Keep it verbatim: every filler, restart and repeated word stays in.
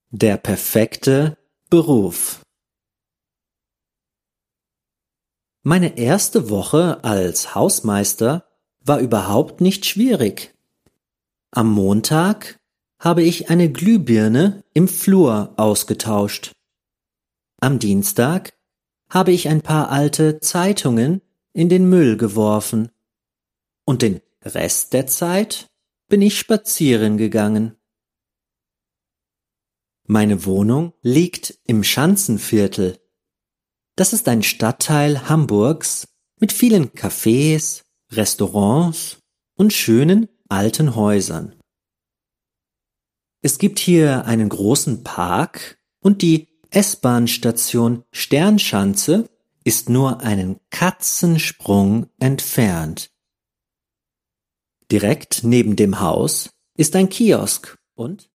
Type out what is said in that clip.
Der perfekte Beruf. Meine erste Woche als Hausmeister war überhaupt nicht schwierig. Am Montag habe ich eine Glühbirne im Flur ausgetauscht. Am Dienstag habe ich ein paar alte Zeitungen in den Müll geworfen. Und den Rest der Zeit bin ich spazieren gegangen. Meine Wohnung liegt im Schanzenviertel. Das ist ein Stadtteil Hamburgs mit vielen Cafés, Restaurants und schönen alten Häusern. Es gibt hier einen großen Park und die S-Bahn-Station Sternschanze ist nur einen Katzensprung entfernt. Direkt neben dem Haus ist ein Kiosk und